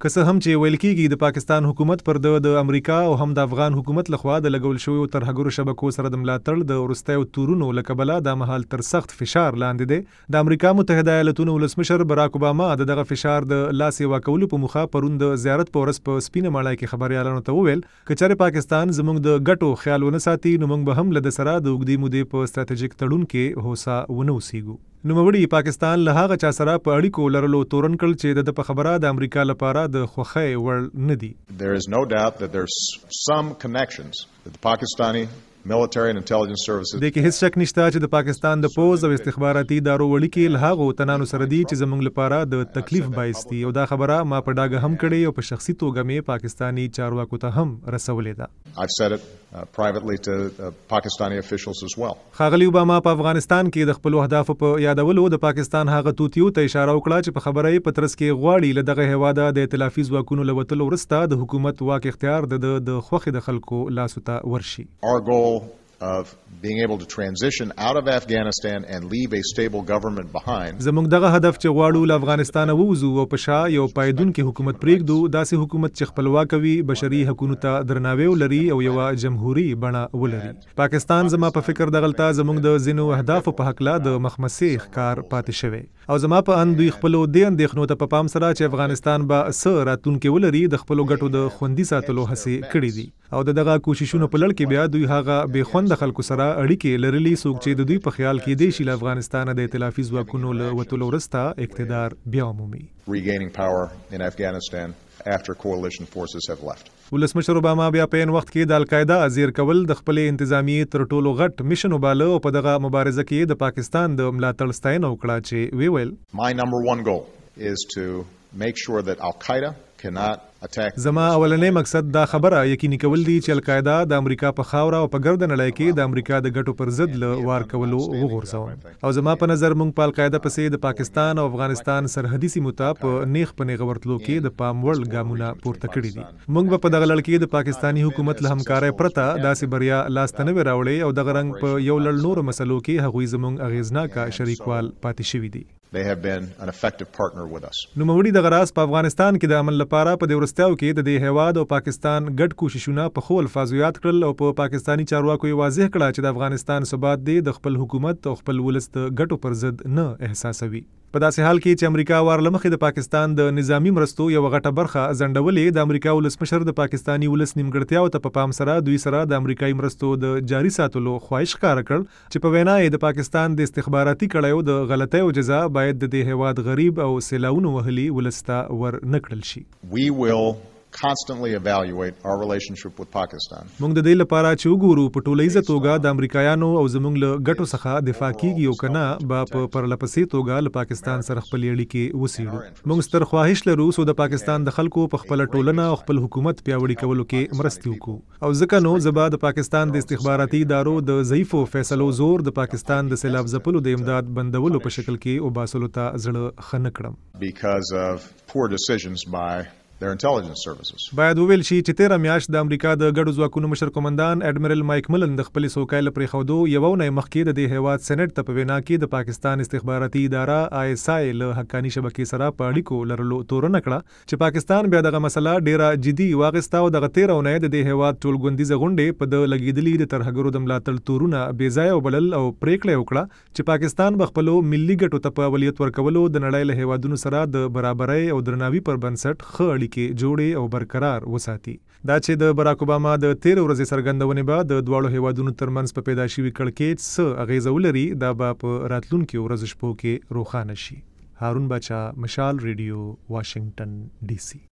که څه هم چې ویل کېږي د پاکستان حکومت پر د امریکا او هم د افغان حکومت لخوا د لګول شویو ترهګرو شبکو سره د ملاتړ د وروستیو تورونو له کبله دا مهال تر سخت فشار لاندې دی. د امریکا متحده ایالاتونو ولسمشر براک اوباما د دغه فشار د لاس ورکولو په موخه پرون د زیارت په ورځ په سپینه ماڼۍ کې خبریالانو ته وویل که چېرې پاکستان زموږ د ګټو خیال ونه ساتي نو موږ به هم له ده سره د اوږدې مودې په ستراتیژیک تړون کې هوسا ونه اوسیږو. نوموړي پاکستان له هغه چا سره په اړیکو لرلو تورن کړل چې د په خبره د امریکا لپاره د خوښۍ وړ نه دي. There is no doubt that there's some connections that the Pakistani military and intelligence services. د کې هیڅ شک نشته چې د پاکستان د پوز او استخباراتي ادارو وړیکې له هغو تنانو سره دي چې زموږ لپاره د تکلیف باعث دي او دا خبره ما په ډاګه هم کړې او په شخصي توګه مې پاکستاني چارواکو ته هم رسولې ده. I've said it privately to Pakistani officials as well. ښاغلي اوباما په افغانستان کې د خپلو اهدافو په یادولو د پاکستان هغه توتیو ته اشاره وکړه چې په خبره یې په ترڅ کې غواړي له دغه هېواده د ائتلافي ځواکونو له وتلو وروسته د حکومت واک اختیار د خوښې د خلکو لاسو ته ورشي. Our goal of being able to transition out of Afghanistan and leave a stable government behind. زموږ دغه هدف چې غواړو له افغانستانه ووځو او په شا یو پایدونکي حکومت پرېږدو، داسې حکومت چې خپلواک وي، بشري حقونو ته درناوی ولري او یوه جمهوري بڼه ولري. پاکستان زما په فکر دغلته زموږ د ځینو اهدافو په هکله د مخمسې ښکار پاتې شوی او زما په اند دوی خپلو دې اندېښنو ته په پام سره چې افغانستان به څه راتلونکی ولري د خپلو ګټو د خوندي ساتلو هڅې کړې دي او د دغه کوششونو په لړ کې بیا دوی هغه بې خونده خلکو سره اړیکې لرلي څوک چې د دوی په خیال کې دی شي له افغانستانه د ائتلافي ځواکونو له وتلو وروسته اقتدار بیا ومومي. Regaining power in Afghanistan after coalition forces have left. ولسمشر اوباما بیا په عین وخت کې د القاعده ازیر کول د خپلې انتظامیې تر ټولو غټ میشن وباله او په دغه مبارزه کې د پاکستان د ملاتړ ستاینه وکړه چې وی ویل My number one goal is to make sure that Al-Qaeda cannot attack. زما اولنی مقصد دا خبره یقیني کول دي چې القاعده د امریکا په خاوره او په ګرد نړۍ کې د امریکا د ګټو پر ضد له وار کولو وغورځوم او زما په نظر موږ په القاعده پسې د پاکستان او افغانستان سرحدي سیمو ته په نیغ ورتلو کې د پام وړ ګامونه پورته کړي دي. موږ په دغه لړ کې د پاکستاني حکومت له همکارۍ پرته داسې بریا لاسته نه وي راوړې او دغه رنګ په یو لړ نورو مسلو کې هغوی زموږ اغیزناکه شریکوال پاتې شوي دي. They have been an effective partner with us. نوموړي دغه راز په افغانستان کې د عمل لپاره په دې وروستیو کې د دې هیواد او پاکستان ګډ کوششونه په ښو الفاظو یاد کړل او په پاکستاني چارواکو یې واضح کړه چې د افغانستان ثبات دی د خپل حکومت او خپل ولس د ګټو پر ضد نه احساسوي. په داسې حال کې چې امریکا وار له مخې د پاکستان د نظامی مرستو یوه غټه برخه ځنډولې، د امریکا ولسمشر د پاکستاني ولس نیمګړتیاو ته په پام سره دوی سره د امریکایي مرستو د جاري ساتلو خواهش ښکاره کړ چې په وینا یې د پاکستان د استخباراتي کړیو د غلطیو جزا باید د دې هیواد غریب او سیلاونو وهلي ولس ته ور نه کړل شي. We will constantly evaluate our relationship with Pakistan. موږ د دې لپاره چې وګورو په ټولیزه توګه د امریکایانو او زموږ له ګټو څخه دفاع کیږي او کنه به په پرلپسې توګه له پاکستان سره خپل اړیکې وڅېړو. موږ ستر خواهش لرو چې د پاکستان د خلکو په خپل ټولنه او خپل حکومت پیاوړي کولو کې مرستې وکړو او ځکه نو زه به د پاکستان د استخباراتي ادارو د ضعیفو فیصلو زور د پاکستان د سیلاب ځپلو د امداد بندولو په شکل کې وباسلو ته زړه ښه نه کړم. Because of poor decisions by their intelligence services. باید وویل شي چې تیره میاشت د امریکا د ګډو ځواکونو مشر قومندان اډمیرل مایک ملن د خپلې څوکۍ له پرېښودو یوه اونۍ مخکې د دې هیواد سینټ ته په وینا کې د پاکستان استخباراتي اداره ISI له حقاني شبکې سره په اړیکو لرلو تورنه کړه چې پاکستان بیا دغه مسله ډیره جدي واخیسته او دغه تیره اونۍ د دې هیواد ټولګوندیزه غونډې په د لګېدلي د ترهګرو د ملاتړ تورونه بې ځایه وبلل او پرېکړه یې وکړه چې پاکستان به خپلو ملي ګټو ته په اولیت ورکولو د نړۍ له هیوادونو سره د برابرۍ او درناوي پر بنسټ ښه اړیکې جوړې او برقرار وساتي. دا چې د براک اوباما د تیر ورځې څرګندونې به د دواړو هیوادونو ترمنځ په پیدا شوي کړکېچ څه اغیزه ولري دا به په راتلونکو ورځو شپو کې روښانه شي. هارون باچا، مشال ریډیو، واشنگټن DC.